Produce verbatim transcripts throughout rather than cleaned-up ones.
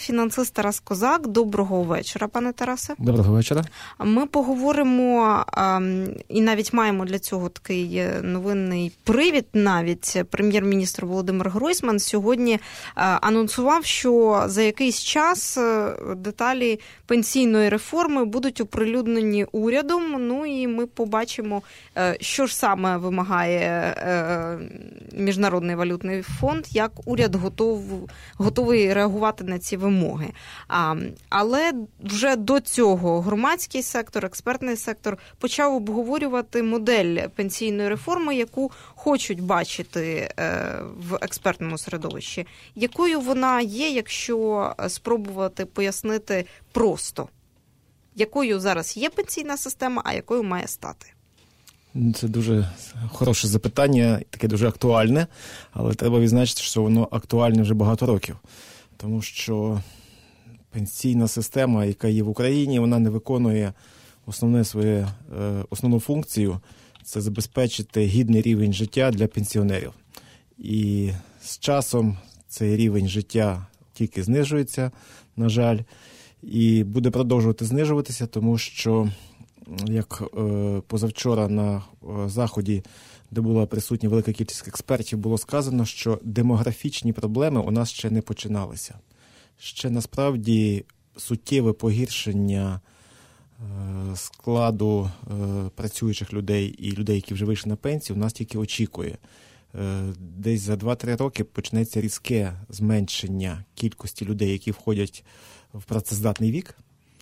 фінансист Тарас Козак. Доброго вечора, пане Тарасе. Доброго вечора. Ми поговоримо, і навіть маємо для цього такий новинний привід навіть. Прем'єр-міністр Володимир Гройсман сьогодні анонсував, що за якийсь час деталі пенсійної реформи будуть оприлюднені урядом. Ну і ми побачимо, що ж саме вимагає Міжнародний валютний фонд, як уряд готов, готовий реагувати на ці вимоги. А, але вже до цього громадський сектор, експертний сектор почав обговорювати модель пенсійної реформи, яку хочуть бачити в експертному середовищі. Якою вона є, якщо спробувати пояснити просто? Якою зараз є пенсійна система, а якою має стати? Це дуже хороше запитання, таке дуже актуальне, але треба відзначити, що воно актуальне вже багато років. Тому що пенсійна система, яка є в Україні, вона не виконує основне своє, основну функцію – це забезпечити гідний рівень життя для пенсіонерів. І з часом цей рівень життя тільки знижується, на жаль, і буде продовжувати знижуватися, тому що як е, позавчора на е, заході, де була присутня велика кількість експертів, було сказано, що демографічні проблеми у нас ще не починалися. Ще насправді суттєве погіршення е, складу е, працюючих людей і людей, які вже вийшли на пенсію, у нас тільки очікує. Е, десь за два-три роки почнеться різке зменшення кількості людей, які входять в працездатний вік,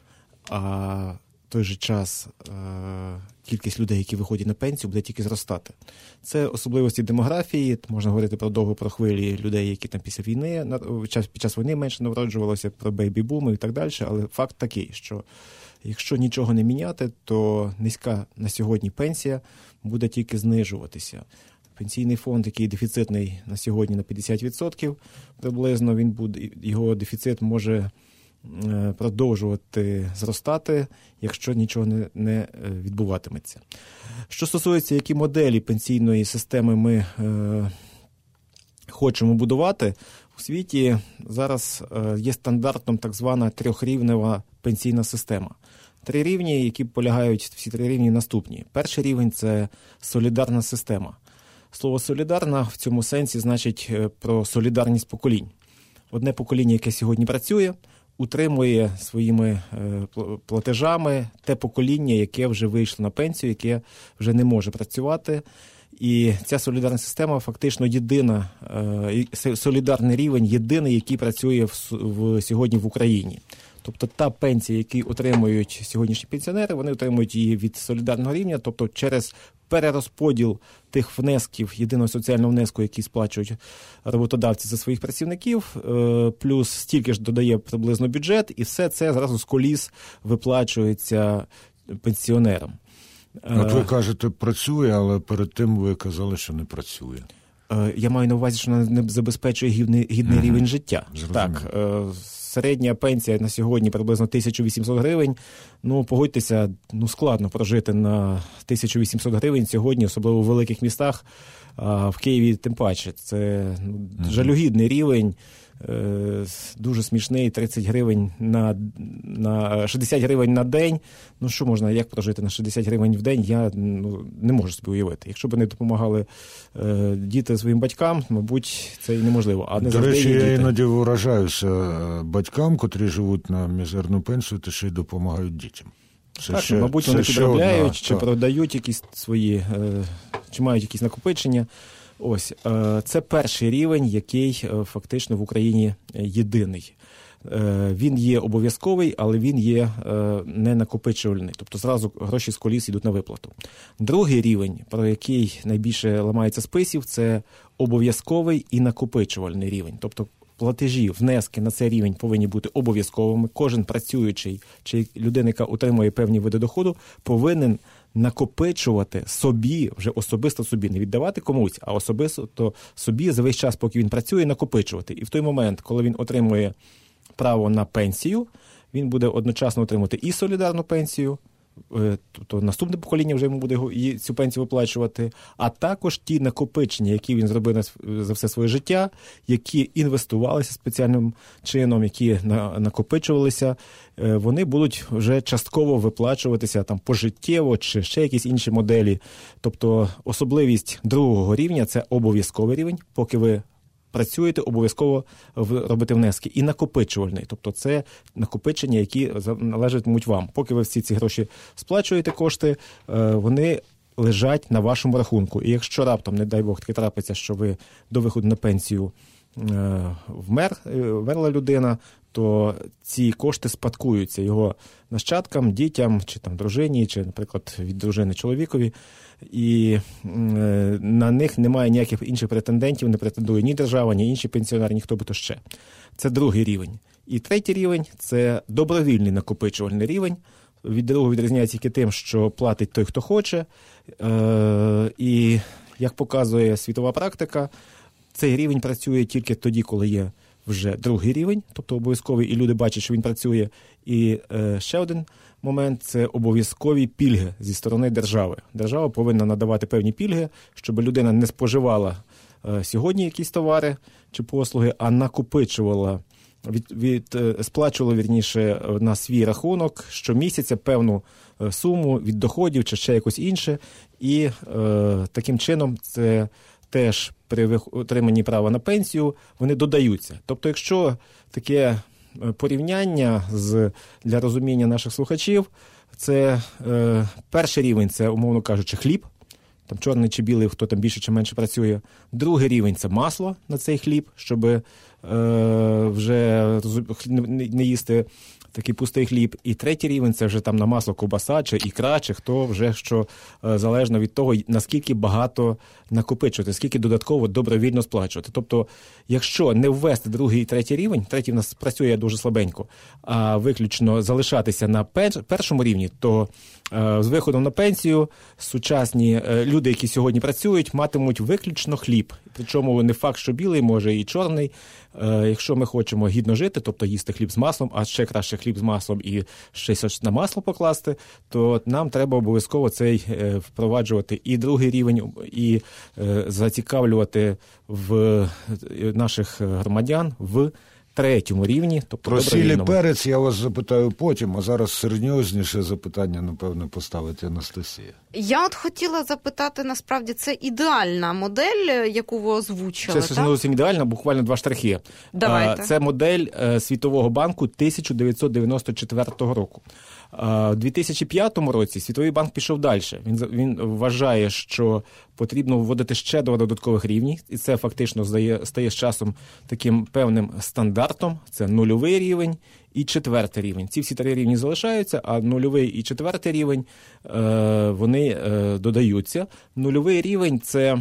а в той же час е, кількість людей, які виходять на пенсію, буде тільки зростати. Це особливості демографії, можна говорити про довго про хвилі людей, які там після війни, під час війни менше народжувалося, про бейбі-буми і так далі, але факт такий, що якщо нічого не міняти, то низька на сьогодні пенсія буде тільки знижуватися. Пенсійний фонд, який дефіцитний на сьогодні на п'ятдесят відсотків приблизно, він буде, його дефіцит може продовжувати зростати, якщо нічого не, не відбуватиметься. Що стосується, які моделі пенсійної системи ми е, хочемо будувати, у світі зараз е, є стандартом так звана трьохрівнева пенсійна система. Три рівні, які полягають, всі три рівні наступні. Перший рівень – це солідарна система. Слово «солідарна» в цьому сенсі значить про солідарність поколінь. Одне покоління, яке сьогодні працює, утримує своїми платежами те покоління, яке вже вийшло на пенсію, яке вже не може працювати. І ця солідарна система фактично єдина, солідарний рівень єдиний, який працює в, в, сьогодні в Україні. Тобто та пенсія, яку отримують сьогоднішні пенсіонери, вони отримують її від солідарного рівня, тобто через перерозподіл тих внесків, єдиного соціального внеску, який сплачують роботодавці за своїх працівників, плюс стільки ж додає приблизно бюджет, і все це зразу з коліс виплачується пенсіонерам. От ви кажете, працює, але перед тим ви казали, що не працює. Я маю на увазі, що вона не забезпечує гідний, гідний mm-hmm. рівень життя. Зрозуміло. Так, середня пенсія на сьогодні приблизно тисяча вісімсот гривень. Ну, погодьтеся, ну, складно прожити на тисячу вісімсот гривень сьогодні, особливо в великих містах, а в Києві тим паче. Це ну, mm-hmm. жалюгідний рівень, е, дуже смішний, тридцять гривень на, на шістдесят гривень на день. Ну, що можна, як прожити на шістдесят гривень в день, я ну, не можу собі уявити. Якщо б вони допомагали е, діти своїм батькам, мабуть, це і неможливо. А не До речі, я діти. іноді вражаюся батькам, котрі живуть на мізерну пенсію, та ще й допомагають дітям. Це так, ще, мабуть, вони це підробляють, одна, чи так. продають якісь свої, е, чи мають якісь накопичення. Ось, е, це перший рівень, який е, фактично в Україні єдиний. Е, він є обов'язковий, але він є е, не накопичувальний. Тобто зразу гроші з коліс йдуть на виплату. Другий рівень, про який найбільше ламається списів, це обов'язковий і накопичувальний рівень. Тобто платежі, внески на цей рівень повинні бути обов'язковими. Кожен працюючий чи людина, яка отримує певні види доходу, повинен накопичувати собі, вже особисто собі, не віддавати комусь, а особисто собі за весь час, поки він працює, накопичувати. І в той момент, коли він отримує право на пенсію, він буде одночасно отримувати і солідарну пенсію тобто наступне покоління вже йому буде цю пенсію виплачувати, а також ті накопичення, які він зробив за все своє життя, які інвестувалися спеціальним чином, які накопичувалися, вони будуть вже частково виплачуватися там пожиттєво чи ще якісь інші моделі. Тобто особливість другого рівня – це обов'язковий рівень, поки ви працюєте, обов'язково робити внески. І накопичувальний, тобто це накопичення, які належатимуть вам. Поки ви всі ці гроші сплачуєте, кошти, вони лежать на вашому рахунку. І якщо раптом, не дай Бог, таки трапиться, що ви до виходу на пенсію вмер, вмерла людина, то ці кошти спадкуються його нащадкам, дітям, чи там дружині, чи, наприклад, від дружини чоловікові. І на них немає ніяких інших претендентів, не претендує ні держава, ні інші пенсіонери, ніхто би то ще. Це другий рівень. І третій рівень – це добровільний накопичувальний рівень. Від другого відрізняється тільки тим, що платить той, хто хоче. І, як показує світова практика, цей рівень працює тільки тоді, коли є вже другий рівень, тобто обов'язковий, і люди бачать, що він працює. І е, ще один момент – це обов'язкові пільги зі сторони держави. Держава повинна надавати певні пільги, щоб людина не споживала е, сьогодні якісь товари чи послуги, а накопичувала, від, від, е, сплачувала, вірніше, на свій рахунок щомісяця певну е, суму від доходів чи ще якось інше. І е, таким чином це теж при отриманні права на пенсію вони додаються. Тобто, якщо таке порівняння з, для розуміння наших слухачів, це е, перший рівень – це, умовно кажучи, хліб, там чорний чи білий, хто там більше чи менше працює. Другий рівень – це масло на цей хліб, щоб е, вже не їсти такий пустий хліб. І третій рівень – це вже там на масло ковбаса, чи ікра, чи хто вже що, е, залежно від того, наскільки багато накопичувати, скільки додатково добровільно сплачувати. Тобто, якщо не ввести другий і третій рівень, третій в нас працює дуже слабенько, а виключно залишатися на першому рівні, то е, з виходом на пенсію сучасні е, люди, які сьогодні працюють, матимуть виключно хліб. Причому не факт, що білий, може і чорний. Е, якщо ми хочемо гідно жити, тобто їсти хліб з маслом, а ще краще хліб з маслом і щось на масло покласти, то нам треба обов'язково цей е, впроваджувати і другий рівень, і е, зацікавлювати в наших громадян в третьому рівні, тобто про сіль і перець я вас запитаю потім, а зараз серйозніше запитання, напевно, поставить Анастасія. Я от хотіла запитати, насправді, це ідеальна модель, яку ви озвучили, Це не зовсім ідеальна, буквально два штрихи. Давайте. Це модель Світового банку тисяча дев'ятсот дев'яносто четвертого року. У дві тисячі п'ятому році Світовий банк пішов далі. Він, він вважає, що потрібно вводити ще два додаткових рівні, і це фактично стає, стає з часом таким певним стандартом. Це нульовий рівень і четвертий рівень. Ці всі три рівні залишаються, а нульовий і четвертий рівень, е, вони е, додаються. Нульовий рівень – це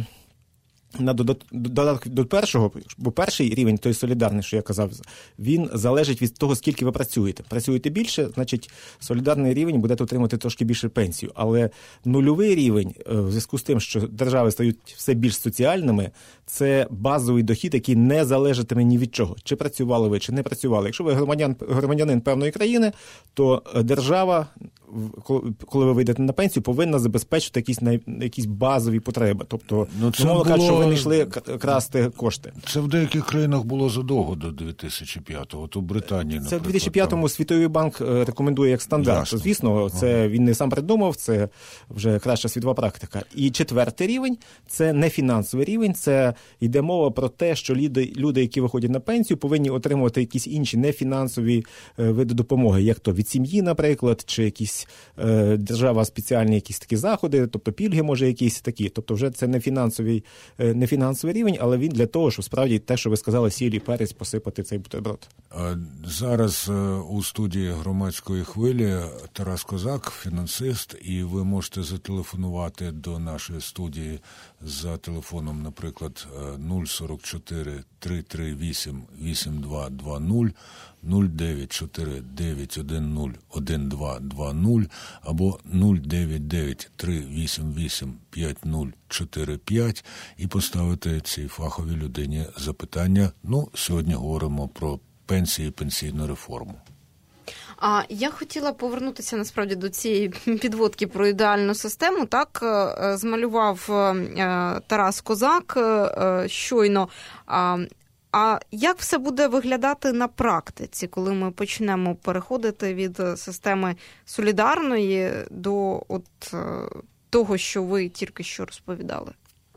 на додаток до першого, бо перший рівень, той солідарний, що я казав, він залежить від того, скільки ви працюєте. Працюєте більше, значить, солідарний рівень будете отримати трошки більше пенсію. Але нульовий рівень, в зв'язку з тим, що держави стають все більш соціальними, це базовий дохід, який не залежатиме ні від чого. Чи працювали ви, чи не працювали. Якщо ви громадян, громадянин певної країни, то держава, коли ви вийдете на пенсію, повинна забезпечити якісь, якісь базові потреби. Тобто, ну, це мовно кажучи, було... що ви не йшли красти кошти. Це в деяких країнах було задовго до дві тисячі п'ятого, то в Британії, наприклад. Це в дві тисячі п'ятому там... Світовий банк рекомендує як стандарт. Ясно. Звісно, це ага. Він не сам придумав, це вже краща світова практика. І четвертий рівень – це не фінансовий рівень, це йде мова про те, що люди, люди, які виходять на пенсію, повинні отримувати якісь інші нефінансові види допомоги, як то від сім'ї, наприклад, чи якісь е, держава спеціальні якісь такі заходи, тобто пільги, може, якісь такі. Тобто вже це не фінансовий, е, не фінансовий рівень, але він для того, щоб справді те, що ви сказали, сіль і перець посипати цей бутерброд. Зараз у студії Громадської хвилі Тарас Козак, фінансист, і ви можете зателефонувати до нашої студії за телефоном, наприклад, нуль сорок чотири три три вісім вісім два два нуль, нуль дев'ять чотири дев'ять один нуль один два два нуль або нуль дев'ять дев'ять три вісім вісім п'ять нуль чотири п'ять і поставити цій фаховій людині запитання. Ну, сьогодні говоримо про пенсії і пенсійну реформу. А я хотіла повернутися насправді до цієї підводки про ідеальну систему. Так змалював Тарас Козак щойно. А як все буде виглядати на практиці, коли ми почнемо переходити від системи солідарної до от того, що ви тільки що розповідали?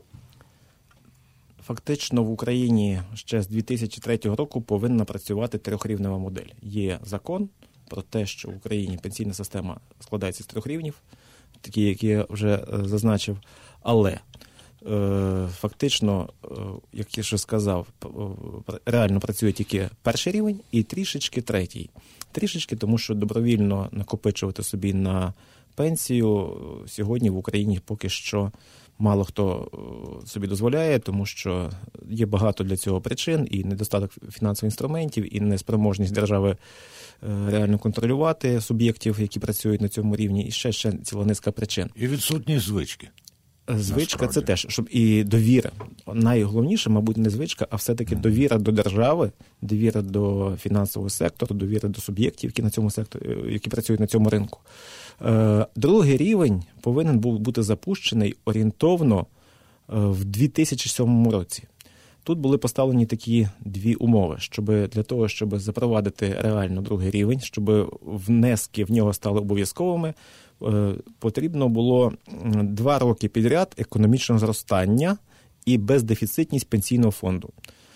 Фактично в Україні ще з дві тисячі третього року повинна працювати трьохрівнева модель. Є закон про те, що в Україні пенсійна система складається з трьох рівнів, такі, які я вже зазначив, але фактично, як я вже сказав, реально працює тільки перший рівень і трішечки третій. Трішечки, тому що добровільно накопичувати собі на пенсію сьогодні в Україні поки що мало хто собі дозволяє, тому що є багато для цього причин, і недостаток фінансових інструментів, і неспроможність держави реально контролювати суб'єктів, які працюють на цьому рівні, і ще, ще ціла низка причин. І відсутність звички. Звичка – це теж, щоб і довіра. Найголовніше, мабуть, не звичка, а все-таки довіра до держави, довіра до фінансового сектору, довіра до суб'єктів, які на цьому секторі, які працюють на цьому ринку. Другий рівень повинен був бути запущений орієнтовно в дві тисячі сьомому році. Тут були поставлені такі дві умови, щоб для того, щоб запровадити реально другий рівень, щоб внески в нього стали обов'язковими, потрібно було два роки підряд економічного зростання і бездефіцитність пенсійного фонду.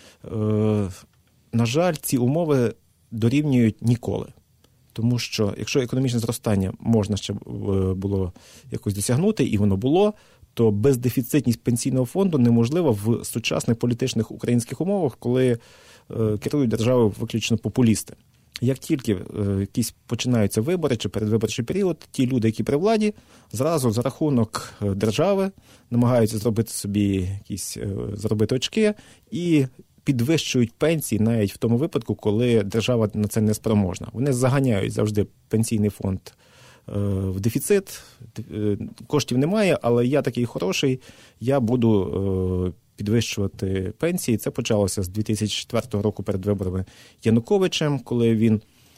На жаль, ці умови дорівнюють ніколи. Тому що, якщо економічне зростання можна ще було якось досягнути, і воно було, то бездефіцитність пенсійного фонду неможлива в сучасних політичних українських умовах, коли керують державою виключно популісти. Як тільки якісь починаються вибори чи передвиборчий період, ті люди, які при владі, зразу за рахунок держави намагаються зробити собі якісь заробити очки і підвищують пенсії навіть в тому випадку, коли держава на це не спроможна. Вони заганяють завжди пенсійний фонд в дефіцит, коштів немає, але я такий хороший, я буду підвищувати пенсії. Це почалося з дві тисячі четвертого року перед виборами Януковичем, коли він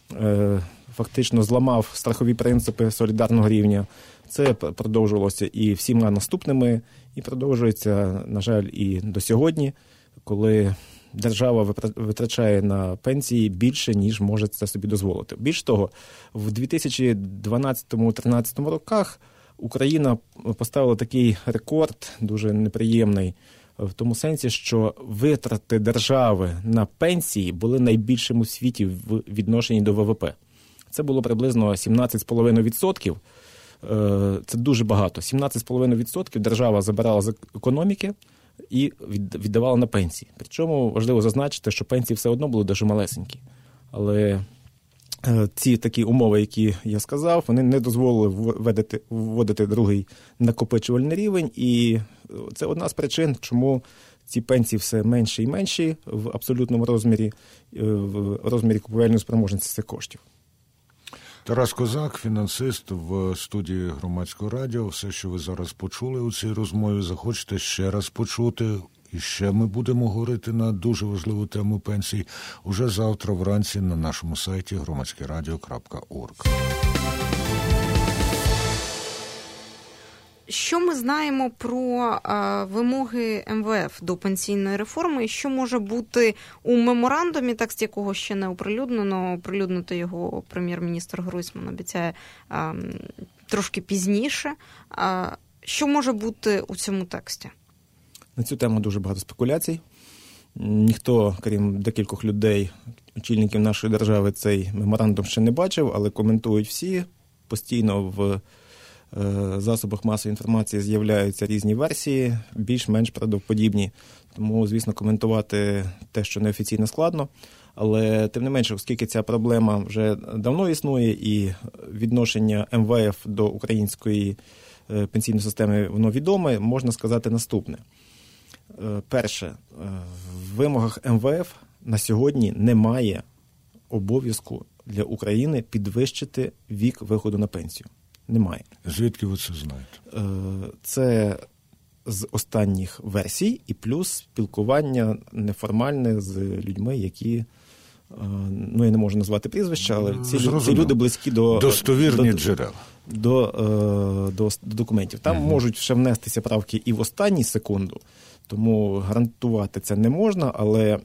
фактично зламав страхові принципи солідарного рівня. Це продовжувалося і всіма наступними, і продовжується, на жаль, і до сьогодні, коли держава витрачає на пенсії більше, ніж може це собі дозволити. Більш того, в дві тисячі дванадцятому-тринадцятому роках Україна поставила такий рекорд, дуже неприємний, в тому сенсі, що витрати держави на пенсії були найбільшими у світі в відношенні до ВВП. Це було приблизно сімнадцять цілих п'ять десятих відсотка. Це дуже багато. сімнадцять цілих п'ять десятих відсотка держава забирала з економіки і віддавала на пенсії. Причому важливо зазначити, що пенсії все одно були дуже малесенькі. Але ці такі умови, які я сказав, вони не дозволили вводити, вводити другий накопичувальний рівень. І це одна з причин, чому ці пенсії все менші і менші в абсолютному розмірі, в розмірі купівельної спроможності цих коштів. Тарас Козак, фінансист, в студії Громадського радіо. Все, що ви зараз почули у цій розмові, захочете ще раз почути. І ще ми будемо говорити на дуже важливу тему пенсій уже завтра вранці на нашому сайті громадське радіо крапка орг. Що ми знаємо про е, вимоги ем ве еф до пенсійної реформи? Що може бути у меморандумі, текст якого ще не оприлюднено, оприлюднити його прем'єр-міністр Гройсман обіцяє е, трошки пізніше. Е, що може бути у цьому тексті? На цю тему дуже багато спекуляцій. Ніхто, крім декількох людей, очільників нашої держави, цей меморандум ще не бачив, але коментують всі. Постійно в засобах масової інформації з'являються різні версії, більш-менш правдоподібні. Тому, звісно, коментувати те, що неофіційно, складно. Але, тим не менше, оскільки ця проблема вже давно існує і відношення ем ве еф до української пенсійної системи, воно відоме, можна сказати наступне. Перше, в вимогах ем ве еф на сьогодні немає обов'язку для України підвищити вік виходу на пенсію. Немає. Звідки ви це знаєте? Це з останніх версій і плюс спілкування неформальне з людьми, які ну я не можу назвати прізвища, але ці, ці люди близькі до... Достовірні до, джерела. До, до, до, до документів. Там угу. можуть ще внестися правки і в останню секунду, тому гарантувати це не можна, але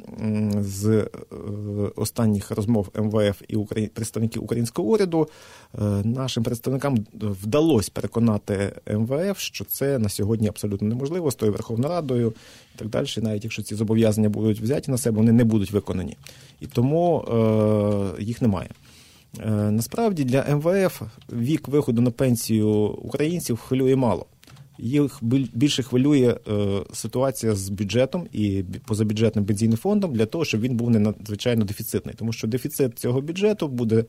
з останніх розмов ем ве еф і представників українського уряду нашим представникам вдалося переконати ем ве еф, що це на сьогодні абсолютно неможливо з тою Верховною Радою і так далі. Навіть якщо ці зобов'язання будуть взяті на себе, вони не будуть виконані. І тому е, їх немає. Е, насправді для ем ве еф вік виходу на пенсію українців хвилює мало. Їх більше хвилює е, ситуація з бюджетом і позабюджетним пенсійним фондом для того, щоб він був не надзвичайно дефіцитний. Тому що дефіцит цього бюджету буде,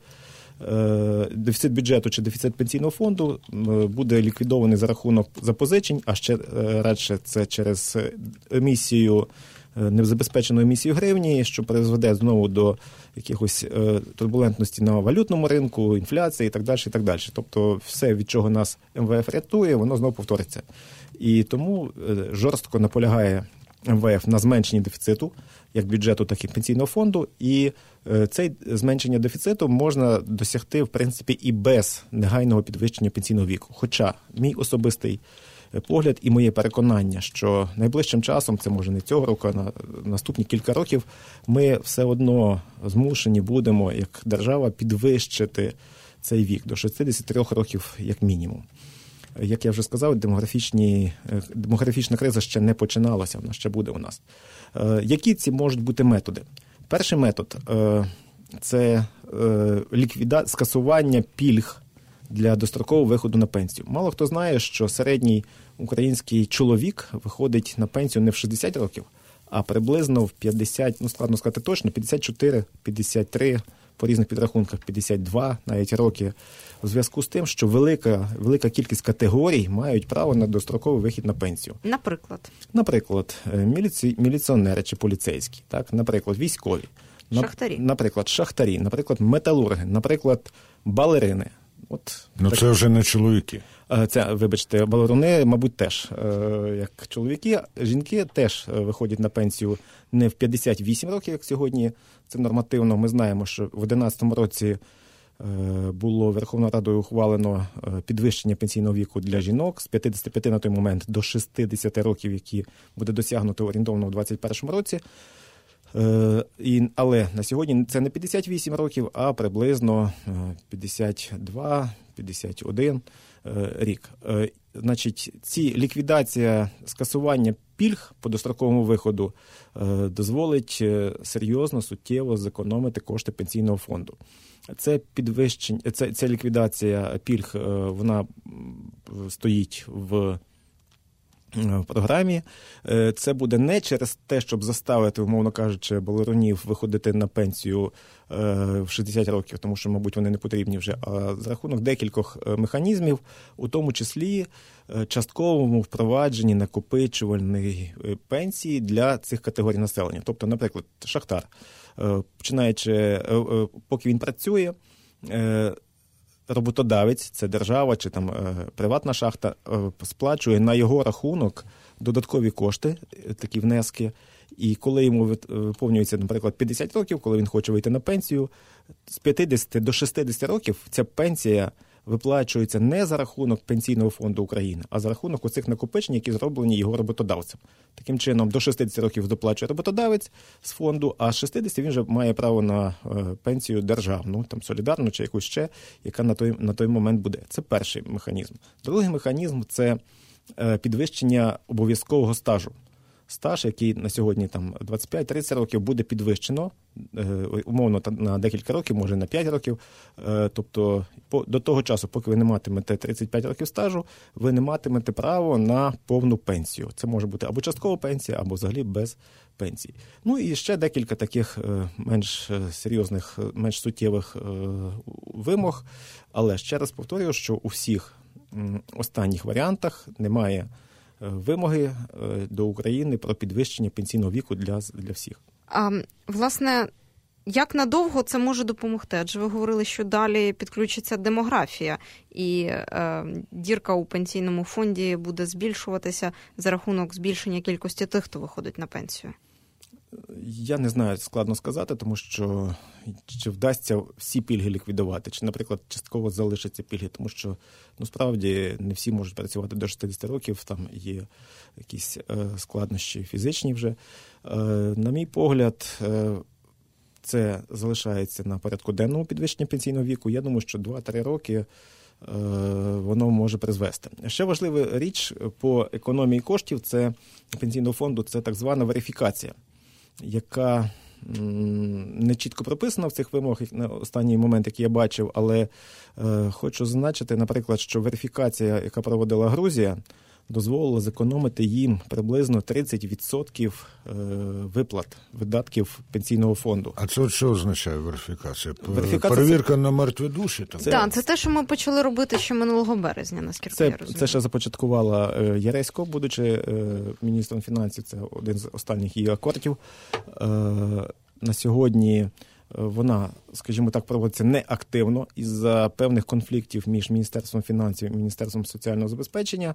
е, дефіцит бюджету чи дефіцит пенсійного фонду е, буде ліквідований за рахунок запозичень, а ще е, радше це через емісію, е, незабезпечену емісію гривні, що призведе знову до якихось е, турбулентності на валютному ринку, інфляції і так далі, і так далі. Тобто все, від чого нас ем ве еф рятує, воно знову повториться. І тому е, жорстко наполягає ем ве еф на зменшенні дефіциту, як бюджету, так і пенсійного фонду. І е, це зменшення дефіциту можна досягти, в принципі, і без негайного підвищення пенсійного віку. Хоча мій особистий погляд і моє переконання, що найближчим часом, це може не цього року, а на наступні кілька років, ми все одно змушені будемо, як держава, підвищити цей вік до шістдесят три років як мінімум. Як я вже сказав, демографічні, демографічна криза ще не починалася, вона ще буде у нас. Які ці можуть бути методи? Перший метод – це ліквіда... скасування пільг для дострокового виходу на пенсію. Мало хто знає, що середній український чоловік виходить на пенсію не в шістдесят років, а приблизно в п'ятдесят, ну складно сказати точно, п'ятдесят чотири, п'ятдесят три, по різних підрахунках п'ятдесят два навіть роки, у зв'язку з тим, що велика, велика кількість категорій мають право на достроковий вихід на пенсію. Наприклад? Наприклад, міліці... міліціонери чи поліцейські, так? Наприклад, військові, шахтарі. Наприклад, шахтарі, наприклад, металурги, наприклад, балерини. От, ну, так... це вже не чоловіки. Це, вибачте, балеруни, мабуть, теж, як чоловіки. Жінки теж виходять на пенсію не в п'ятдесят вісім років, як сьогодні. Це нормативно. Ми знаємо, що в одинадцятому році було Верховною Радою ухвалено підвищення пенсійного віку для жінок з п'ятдесят п'ять на той момент до шістдесят років, які буде досягнуто орієнтовно в двадцять першому році. І, але на сьогодні це не п'ятдесят вісім років, а приблизно п'ятдесят два - п'ятдесят один рік. Значить, ці ліквідація, скасування пільг по достроковому виходу дозволить серйозно, суттєво зекономити кошти пенсійного фонду. Це підвищення, це, ця ліквідація пільг, вона стоїть в в програмі. Це буде не через те, щоб заставити, умовно кажучи, балерунів виходити на пенсію в шістдесят років, тому що, мабуть, вони не потрібні вже, а за рахунок декількох механізмів, у тому числі частковому впровадженні накопичувальної пенсії для цих категорій населення. Тобто, наприклад, шахтар, починаючи, поки він працює, роботодавець, це держава чи там е, приватна шахта, е, сплачує на його рахунок додаткові кошти, такі внески, і коли йому виповнюється, наприклад, п'ятдесят років, коли він хоче вийти на пенсію, з п'ятдесят до шістдесят років ця пенсія виплачується не за рахунок Пенсійного фонду України, а за рахунок оцих накопичень, які зроблені його роботодавцем. Таким чином, до шістдесят років доплачує роботодавець з фонду, а з шістдесят він вже має право на пенсію державну, там солідарну чи якусь ще, яка на той, на той момент буде. Це перший механізм. Другий механізм – це підвищення обов'язкового стажу. Стаж, який на сьогодні там двадцять п'ять - тридцять років, буде підвищено, умовно на декілька років, може на п'ять років. Тобто до того часу, поки ви не матимете тридцять п'ять років стажу, ви не матимете право на повну пенсію. Це може бути або часткова пенсія, або взагалі без пенсії. Ну і ще декілька таких менш серйозних, менш суттєвих вимог. Але ще раз повторюю, що у всіх останніх варіантах немає вимоги до України про підвищення пенсійного віку для, для всіх. А, власне, як надовго це може допомогти? Адже ви говорили, що далі підключиться демографія, і е, дірка у пенсійному фонді буде збільшуватися за рахунок збільшення кількості тих, хто виходить на пенсію. Я не знаю, складно сказати, тому що чи вдасться всі пільги ліквідувати, чи, наприклад, частково залишаться пільги, тому що, ну, справді, не всі можуть працювати до шістдесят років, там є якісь е, складнощі фізичні вже. Е, на мій погляд, е, це залишається на порядку денному підвищення пенсійного віку. Я думаю, що два-три роки е, воно може призвести. Ще важлива річ по економії коштів це пенсійного фонду, це так звана верифікація, яка не чітко прописана в цих вимогах на останній момент, який я бачив, але е, хочу зазначити, наприклад, що верифікація, яка проводила Грузія, дозволила зекономити їм приблизно тридцять відсотків е, виплат, видатків пенсійного фонду. А це що означає верифікація? Верифікація Перевірка це... на мертві душі? Так, це... Да, це те, що ми почали робити ще минулого березня, наскільки це, я розумію. Це ще започаткувала е, Яресько, будучи е, міністром фінансів, це один з останніх її акордів. Е, на сьогодні вона, скажімо так, проводиться неактивно із-за певних конфліктів між Міністерством фінансів і Міністерством соціального забезпечення.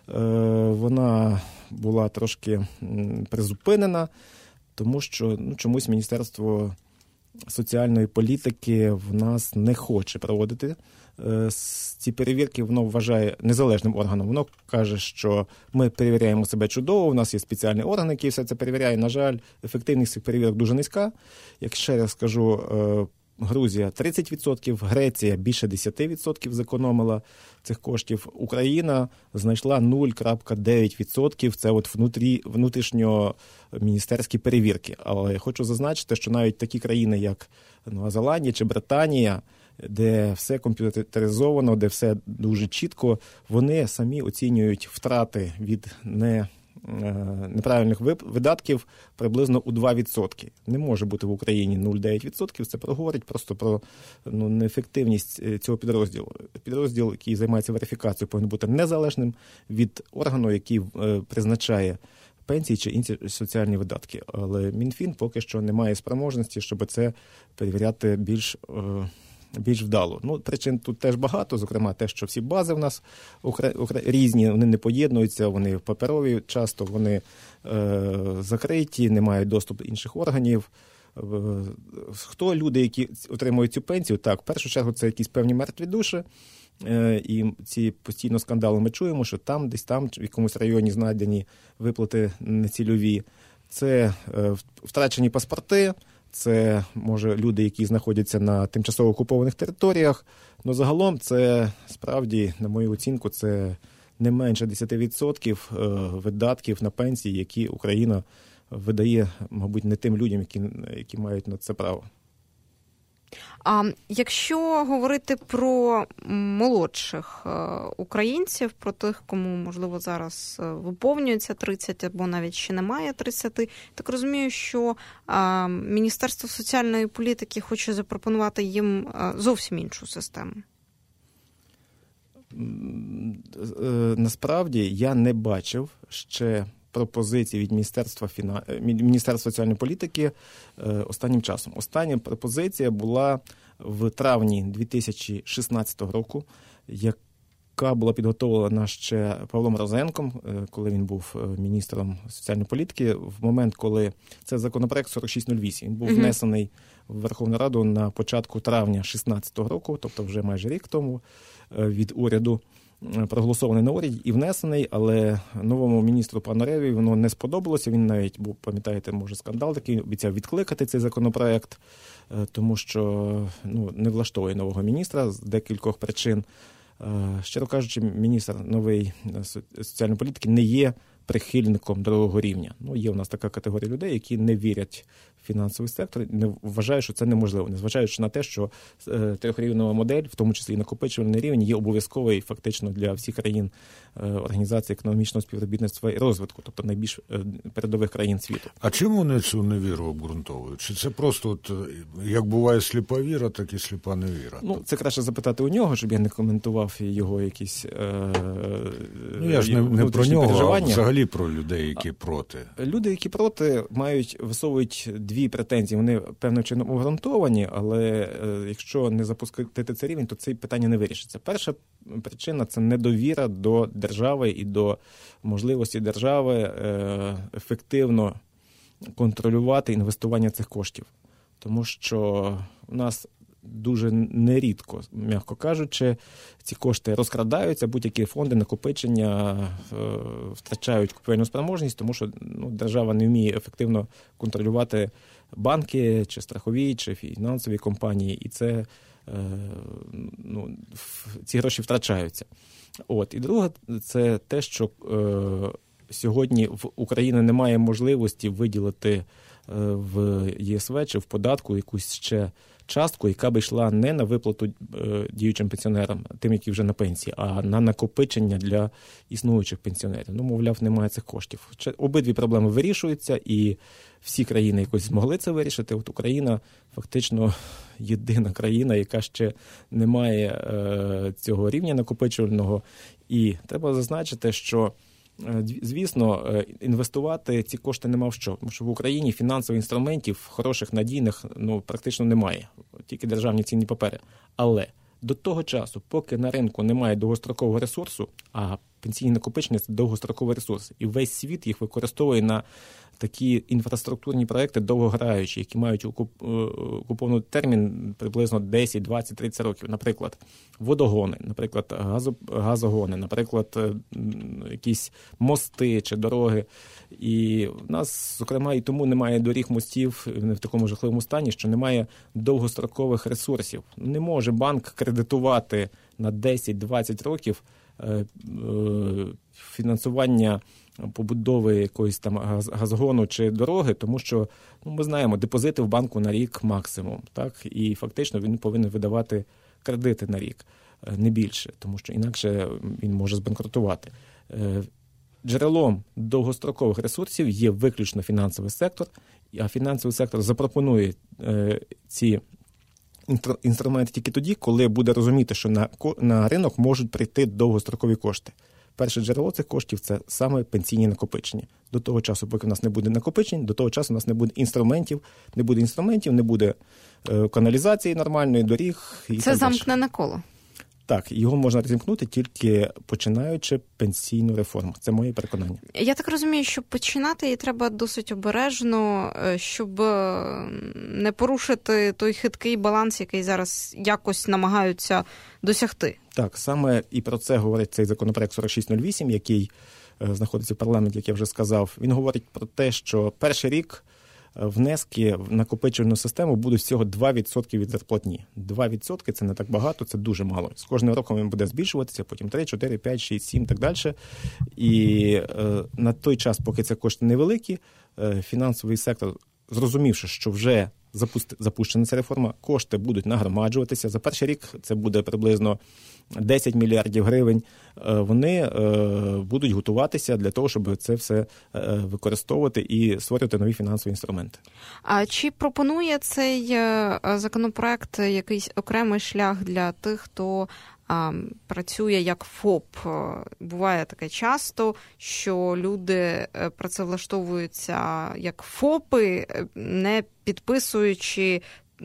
Вона була трошки призупинена, тому що ну, чомусь Міністерство соціальної політики в нас не хоче проводити ці перевірки, воно вважає незалежним органом. Воно каже, що ми перевіряємо себе чудово, у нас є спеціальний орган, який все це перевіряє. На жаль, ефективність цих перевірок дуже низька. Як ще раз скажу, Грузія тридцять відсотків, Греція більше десять відсотків зекономила цих коштів. Україна знайшла нуль цілих дев'ять відсотків. Це от внутрі, внутрішньоміністерські перевірки. Але хочу зазначити, що навіть такі країни, як Нова Зеландія чи Британія, де все комп'ютеризовано, де все дуже чітко, вони самі оцінюють втрати від не, неправильних видатків приблизно у два відсотки. Не може бути в Україні нуль цілих дев'ять відсотків. Це проговорить просто про ну, неефективність цього підрозділу. Підрозділ, який займається верифікацією, повинен бути незалежним від органу, який призначає пенсії чи інші соціальні видатки. Але Мінфін поки що не має спроможності, щоб це перевіряти більш більш вдало. Ну, причин тут теж багато, зокрема те, що всі бази в нас різні, вони не поєднуються, вони паперові, часто вони е, закриті, не мають доступу до інших органів. Е, хто люди, які отримують цю пенсію? Так, в першу чергу це якісь певні мертві душі, е, і ці постійно скандали ми чуємо, що там, десь там, в якомусь районі знайдені виплати нецільові. Це е, втрачені паспорти, це, може, люди, які знаходяться на тимчасово окупованих територіях. Но загалом це, справді, на мою оцінку, це не менше десять відсотків видатків на пенсії, які Україна видає, мабуть, не тим людям, які, які мають на це право. А якщо говорити про молодших українців, про тих, кому, можливо, зараз виповнюється тридцять або навіть ще немає тридцяти, так розумію, що а, Міністерство соціальної політики хоче запропонувати їм зовсім іншу систему. Насправді, я не бачив ще пропозиції від Міністерства, фіна... Міністерства соціальної політики останнім часом. Остання пропозиція була в травні дві тисячі шістнадцятого року, яка була підготовлена ще Павлом Розенком, коли він був міністром соціальної політики. В момент, коли це законопроект сорок шість нуль вісім, він був mm-hmm. внесений в Верховну Раду на початку травня шістнадцятого року, тобто вже майже рік тому від уряду. Проголосований на уряді і внесений, але новому міністру пану Реві воно не сподобалося. Він навіть був, пам'ятаєте, може, скандал такий, обіцяв відкликати цей законопроект, тому що ну, не влаштовує нового міністра з декількох причин. Щиро кажучи, міністр нової соціальної політики не є прихильником другого рівня. Ну, є у нас така категорія людей, які не вірять в фінансовий сектор, не вважають, що це неможливо, незважаючи на те, що е, трьохрівнева модель, в тому числі і накопичувальний рівень, є обов'язковий фактично для всіх країн е, Організації економічного співробітництва і розвитку, тобто найбільш е, передових країн світу. А чим вони цю невіру обґрунтовують? Чи це просто, от, як буває сліпа віра, так і сліпа невіра? Ну, це краще запитати у нього, щоб я не коментував його якісь е, ну, я ж не, не про нього, а взагалі про людей, які проти. Люди, які проти, мають, висовують дві претензії. Вони певним чином обґрунтовані, але е, якщо не запустити цей рівень, то це питання не вирішиться. Перша причина – це недовіра до держави і до можливості держави е, ефективно контролювати інвестування цих коштів. Тому що у нас дуже нерідко, м'яко кажучи, ці кошти розкрадаються, будь-які фонди накопичення е, втрачають купівельну спроможність, тому що ну, держава не вміє ефективно контролювати банки, чи страхові, чи фінансові компанії, і це, е, ну, ці гроші втрачаються. От. І друге, це те, що е, сьогодні в Україні немає можливості виділити е, в ЄСВ чи в податку якусь ще частку, яка б йшла не на виплату е, діючим пенсіонерам, тим, які вже на пенсії, а на накопичення для існуючих пенсіонерів. Ну, мовляв, немає цих коштів. Обидві проблеми вирішуються, і всі країни якось змогли це вирішити. От Україна фактично єдина країна, яка ще не має е, цього рівня накопичувального. І треба зазначити, що звісно, інвестувати ці кошти нема в що, тому що в Україні фінансових інструментів хороших, надійних, ну, практично немає, тільки державні цінні папери. Але до того часу, поки на ринку немає довгострокового ресурсу, а пенсійні накопичення – це довгостроковий ресурс, і весь світ їх використовує на такі інфраструктурні проекти довгограючі, які мають окупований термін приблизно десять, двадцять, тридцять років. Наприклад, водогони, наприклад, газо, газогони, наприклад, якісь мости чи дороги. І в нас, зокрема, і тому немає доріг, мостів в такому жахливому стані, що немає довгострокових ресурсів. Не може банк кредитувати на десять-двадцять років фінансування побудови якоїсь там газогону чи дороги, тому що, ну, ми знаємо, депозити в банку на рік максимум, так, і фактично він повинен видавати кредити на рік, не більше, тому що інакше він може збанкрутувати. Джерелом довгострокових ресурсів є виключно фінансовий сектор, а фінансовий сектор запропонує ці інструменти тільки тоді, коли буде розуміти, що на, на ринок можуть прийти довгострокові кошти. Перше джерело цих коштів – це саме пенсійні накопичення. До того часу, поки в нас не буде накопичень, до того часу у нас не буде інструментів, не буде інструментів, не буде е, каналізації нормальної, доріг. І це замкнене коло. Так, його можна розімкнути тільки починаючи пенсійну реформу. Це моє переконання. Я так розумію, що починати її треба досить обережно, щоб не порушити той хиткий баланс, який зараз якось намагаються досягти. Так, саме і про це говорить цей законопроект сорок шість нуль вісім, який знаходиться в парламенті, як я вже сказав. Він говорить про те, що перший рік внески в накопичувальну систему будуть всього два відсотки від зарплатні. два відсотки – це не так багато, це дуже мало. З кожним роком він буде збільшуватися, потім три, чотири, п'ять, шість, сім і так далі. І е, на той час, поки ці кошти невеликі, е, фінансовий сектор, зрозумівши, що вже запущена ця реформа, кошти будуть нагромаджуватися. За перший рік це буде приблизно десять мільярдів гривень. Вони будуть готуватися для того, щоб це все використовувати і створювати нові фінансові інструменти. А чи пропонує цей законопроект якийсь окремий шлях для тих, хто працює як ФОП? Буває таке часто, що люди працевлаштовуються як ФОПи, не підписуючи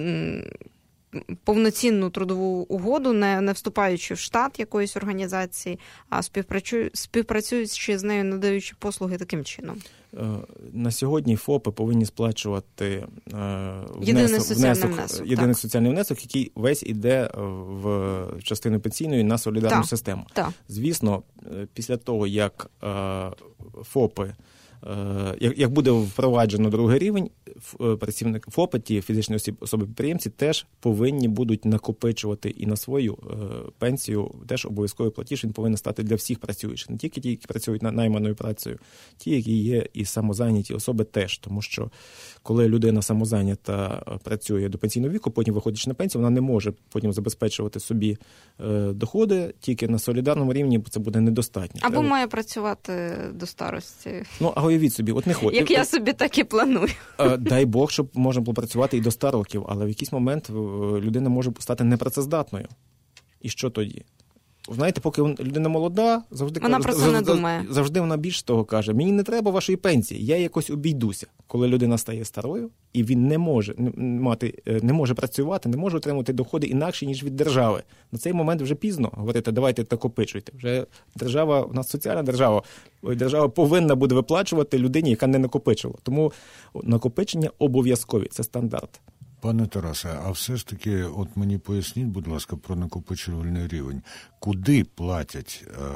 повноцінну трудову угоду, не, не вступаючи в штат якоїсь організації, а співпрацюючи, співпрацюючи з нею, надаючи послуги таким чином. На сьогодні ФОПи повинні сплачувати єдиний внесок, соціальний внесок, внесок, єдиний соціальний внесок, який весь іде в частину пенсійної на солідарну так, систему. Так. Звісно, після того, як ФОПи Як буде впроваджено другий рівень, працівник ФОПи, ті фізичні особи-підприємці, теж повинні будуть накопичувати і на свою пенсію, теж обов'язковий платіж він повинен стати для всіх працюючих. Не тільки ті, які працюють найманою працею, ті, які є і самозайняті особи теж. Тому що коли людина самозайнята працює до пенсійного віку, потім виходячи на пенсію, вона не може потім забезпечувати собі доходи, тільки на солідарному рівні це буде недостатньо. Або Треба... має працювати до старості. Ну, а уявіть собі, от не хоче. Як я собі так і планую. Дай Бог, щоб можна було працювати і до ста років, але в якийсь момент людина може стати непрацездатною. І що тоді? знаєте, поки людина молода, завжди, вона каже, про це завжди, не думає. завжди вона більш того каже, мені не треба вашої пенсії, я якось обійдуся. Коли людина стає старою, і він не може мати, не може працювати, не може отримувати доходи інакше, ніж від держави. На цей момент вже пізно говорити, давайте накопичуйте. Вже держава, у нас соціальна держава, держава повинна буде виплачувати людині, яка не накопичила. Тому накопичення обов'язкові, це стандарт. Пане Тарасе, а все ж таки, от мені поясніть, будь ласка, про накопичувальний рівень. Куди платять е-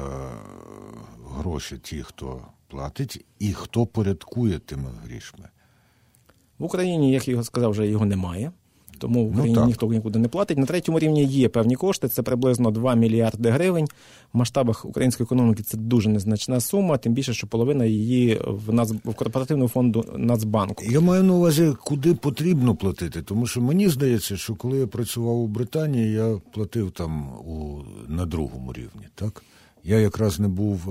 гроші ті, хто платить, і хто порядкує тими грішми? В Україні, як я сказав, вже його немає. Тому в Україні ну, ніхто нікуди не платить. На третьому рівні є певні кошти, це приблизно два мільярди гривень. В масштабах української економіки це дуже незначна сума, тим більше, що половина її в, Нац... в корпоративному фонду Нацбанку. Я маю на увазі, куди потрібно платити, тому що мені здається, що коли я працював у Британії, я платив там у... на другому рівні, так? Я якраз не був...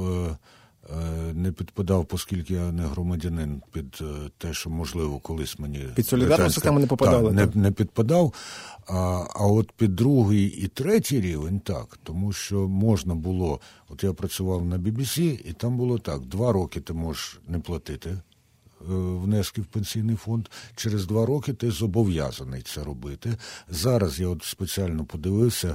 не підпадав, оскільки я не громадянин, під те, що, можливо, колись мені... Під солідарну систему не попадали? Так, не, не підпадав, а, а от під другий і третій рівень так, тому що можна було... От я працював на бі бі сі, і там було так, два роки ти можеш не платити внески в пенсійний фонд, через два роки ти зобов'язаний це робити. Зараз я от спеціально подивився,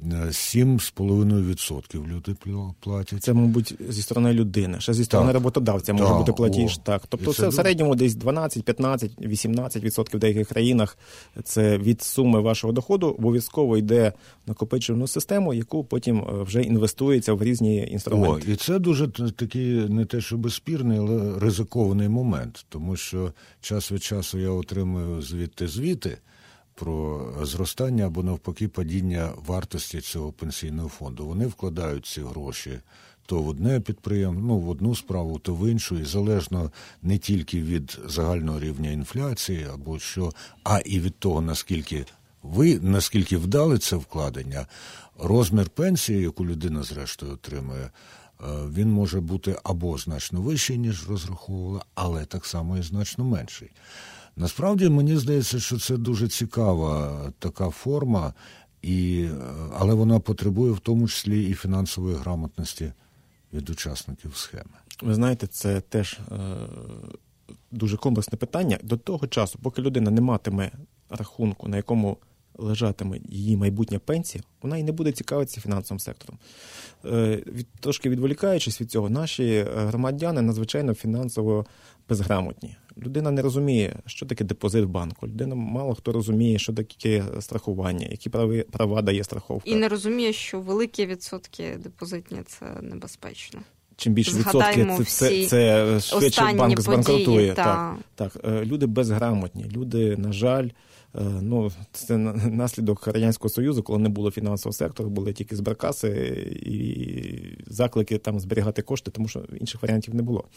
сім з половиною відсотків люди платять. Це, мабуть, зі сторони людини. Ще зі сторони так. роботодавця може так. бути платіж. О. Так. Тобто це, це в середньому десь дванадцять, п'ятнадцять, вісімнадцять відсотків в деяких країнах. Це від суми вашого доходу обов'язково йде накопичувальну систему, яку потім вже інвестується в різні інструменти. О, і це дуже такий не те, що безспірний, але ризикований момент. Тому що час від часу я отримую звідти звіти про зростання або навпаки падіння вартості цього пенсійного фонду. Вони вкладають ці гроші то в одне підприємство, ну, в одну справу, то в іншу, і залежно не тільки від загального рівня інфляції, або що, а і від того, наскільки ви, наскільки вдали це вкладення, розмір пенсії, яку людина зрештою отримує, він може бути або значно вищий, ніж розраховувала, але так само і значно менший. Насправді, мені здається, що це дуже цікава така форма, і, але вона потребує в тому числі і фінансової грамотності від учасників схеми. Ви знаєте, це теж е, дуже комплексне питання. До того часу, поки людина не матиме рахунку, на якому лежатиме її майбутня пенсія, вона і не буде цікавитися фінансовим сектором. Е, від, трошки відволікаючись від цього, наші громадяни надзвичайно фінансово безграмотні. Людина не розуміє, що таке депозит в банку. Людина мало хто розуміє, що таке страхування, які прави, права дає страховка. І не розуміє, що великі відсотки депозитні – це небезпечно. Чим більше відсотки, це, це, це швидше банк збанкрутує. Та... Так, так. Люди безграмотні. Люди, на жаль, ну, це наслідок Радянського Союзу, коли не було фінансового сектору, були тільки зберкаси і заклики там зберігати кошти, тому що інших варіантів не було.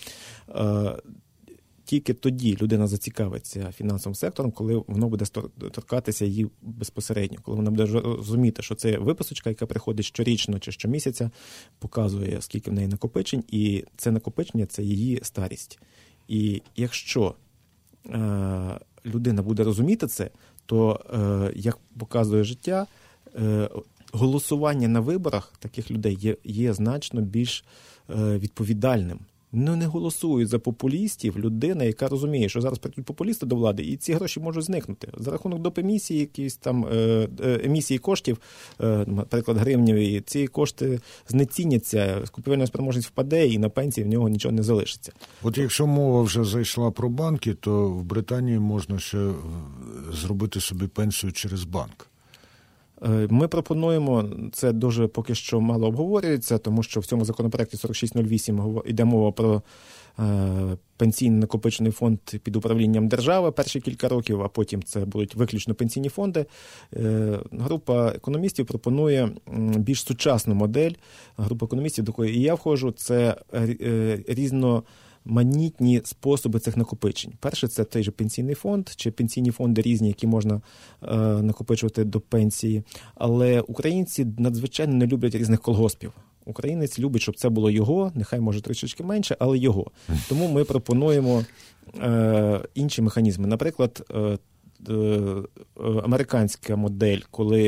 Тільки тоді людина зацікавиться фінансовим сектором, коли воно буде торкатися її безпосередньо, коли вона буде розуміти, що це виписочка, яка приходить щорічно чи щомісяця, показує, скільки в неї накопичень, і це накопичення – це її старість. І якщо е, людина буде розуміти це, то, е, як показує життя, е, голосування на виборах таких людей є, є значно більш е, відповідальним. Ну, не голосують за популістів людина, яка розуміє, що зараз прийдуть популісти до влади, і ці гроші можуть зникнути. За рахунок допемісії, якісь там е, емісії коштів, е, наприклад, гривневі, ці кошти знеціняться, купівельна спроможність впаде, і на пенсії в нього нічого не залишиться. От якщо мова вже зайшла про банки, то в Британії можна ще зробити собі пенсію через банк. Ми пропонуємо, це дуже поки що мало обговорюється, тому що в цьому законопроекті сорок шість нуль вісім йде мова про е, пенсійний накопичений фонд під управлінням держави перші кілька років, а потім це будуть виключно пенсійні фонди. Е, група економістів пропонує більш сучасну модель. Група економістів, до якої і я входжу, це е, різно манітні способи цих накопичень. Перше, це той же пенсійний фонд, чи пенсійні фонди різні, які можна е, накопичувати до пенсії. Але українці надзвичайно не люблять різних колгоспів. Українець любить, щоб це було його, нехай може трішечки менше, але його. Тому ми пропонуємо е, інші механізми. Наприклад, е, е, американська модель, коли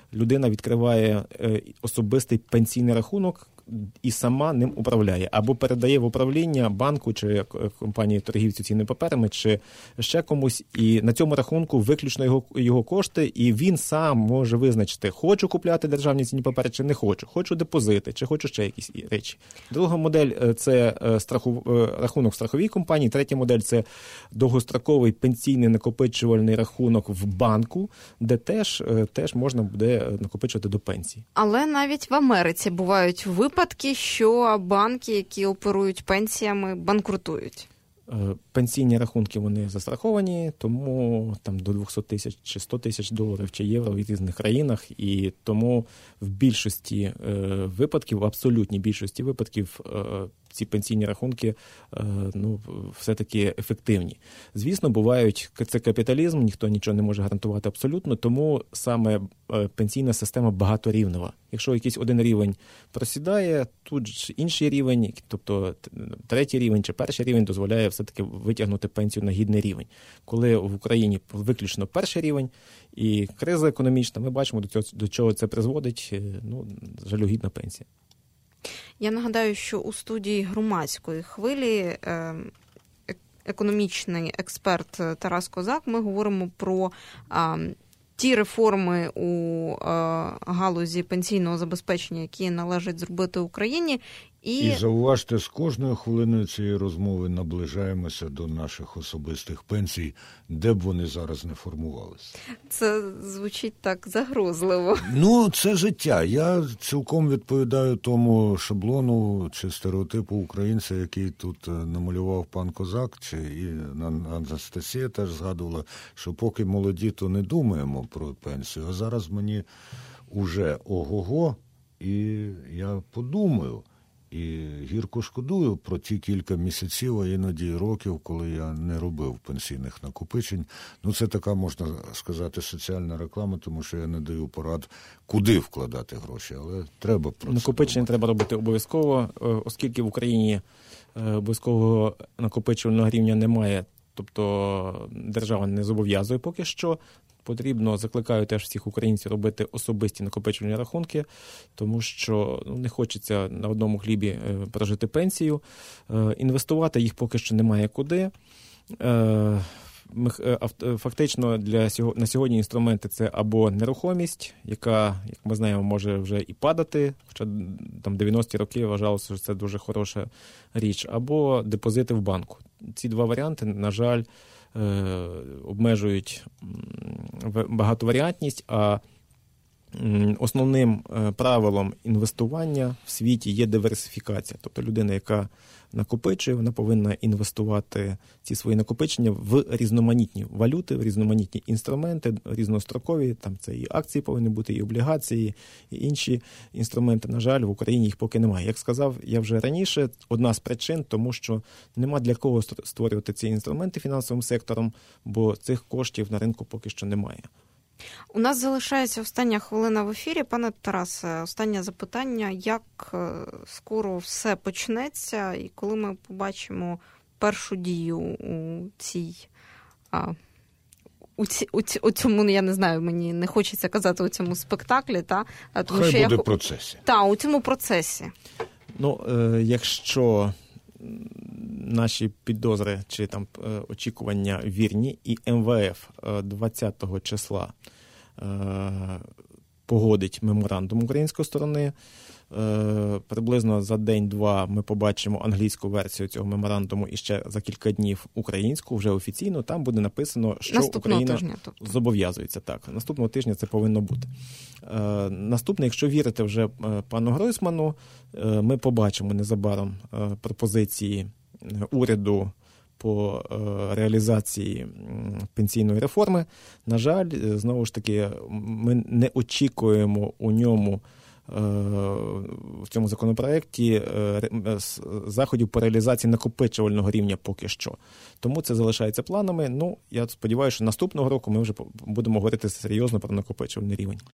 людина відкриває особистий пенсійний рахунок і сама ним управляє. Або передає в управління банку чи компанії торгівцю цінними паперами, чи ще комусь. І на цьому рахунку виключно його, його кошти, і він сам може визначити, хочу купляти державні цінні папери, чи не хочу, хочу депозити, чи хочу ще якісь речі. Друга модель – це страху, рахунок в страховій компанії. Третя модель – це довгостроковий пенсійний накопичувальний рахунок в банку, де теж, теж можна буде накопичувати до пенсії. Але навіть в Америці бувають випадки, що банки, які оперують пенсіями, банкрутують. Пенсійні рахунки, вони застраховані, тому там до двісті тисяч чи сто тисяч доларів чи євро в різних країнах, і тому в більшості е, випадків, в абсолютній більшості випадків е, ці пенсійні рахунки е, ну, все-таки ефективні. Звісно, бувають, це капіталізм, ніхто нічого не може гарантувати абсолютно, тому саме е, пенсійна система багаторівнева. Якщо якийсь один рівень просідає, тут ж інший рівень, тобто третій рівень чи перший рівень дозволяє все-таки витягнути пенсію на гідний рівень. Коли в Україні виключно перший рівень і криза економічна, ми бачимо, до цього, до чого це призводить, ну, жалюгідна пенсія. Я нагадаю, що у студії Громадської хвилі економічний експерт Тарас Козак, ми говоримо про ті реформи у галузі пенсійного забезпечення, які належить зробити Україні. І... і зауважте, з кожною хвилиною цієї розмови наближаємося до наших особистих пенсій, де б вони зараз не формувалися. Це звучить так загрозливо. Ну, це життя. Я цілком відповідаю тому шаблону чи стереотипу українця, який тут намалював пан Козак, чи і Анастасія теж згадувала, що поки молоді, то не думаємо про пенсію. А зараз мені уже ого-го, і я подумаю. І гірко шкодую про ті кілька місяців, а іноді років, коли я не робив пенсійних накопичень. Ну, це така, можна сказати, соціальна реклама, тому що я не даю порад, куди вкладати гроші, але треба про це. Накопичення треба робити обов'язково, оскільки в Україні обов'язкового накопичувального рівня немає, тобто держава не зобов'язує поки що. Потрібно, закликаю теж всіх українців робити особисті накопичувальні рахунки, тому що ну, не хочеться на одному хлібі е, прожити пенсію. Е, інвестувати їх поки що немає куди. Е, ми, е, фактично для сього, на сьогодні інструменти – це або нерухомість, яка, як ми знаємо, може вже і падати, хоча там дев'яності роки вважалося, що це дуже хороша річ, або депозити в банку. Ці два варіанти, на жаль, обмежують багатоваріантність, а основним правилом інвестування в світі є диверсифікація. Тобто людина, яка накопичує, вона повинна інвестувати ці свої накопичення в різноманітні валюти, в різноманітні інструменти, різнострокові, там це і акції повинні бути, і облігації, і інші інструменти. На жаль, в Україні їх поки немає. Як сказав я вже раніше, одна з причин, тому що нема для кого створювати ці інструменти фінансовим сектором, бо цих коштів на ринку поки що немає. У нас залишається остання хвилина в ефірі. Пане Тарасе, останнє запитання. Як скоро все почнеться і коли ми побачимо першу дію у цій... А, у, ці, у, ці, у цьому, я не знаю, мені не хочеться казати у цьому спектаклі, та? Тому Хай що буде я... в процесі. Так, у цьому процесі. Ну, е, якщо наші підозри чи там очікування вірні, і ем ве еф двадцятого числа е, погодить меморандум української сторони, е, приблизно за день-два ми побачимо англійську версію цього меморандуму і ще за кілька днів українську, вже офіційно, там буде написано, що наступного Україна тижня, тобто. зобов'язується. Так, наступного тижня це повинно бути. Е, наступне, якщо вірити вже пану Гройсману, е, ми побачимо незабаром е, пропозиції уряду по реалізації пенсійної реформи. На жаль, знову ж таки, ми не очікуємо у ньому, в цьому законопроекті, заходів по реалізації накопичувального рівня поки що. Тому це залишається планами. Ну, я сподіваюся, що наступного року ми вже будемо говорити серйозно про накопичувальний рівень.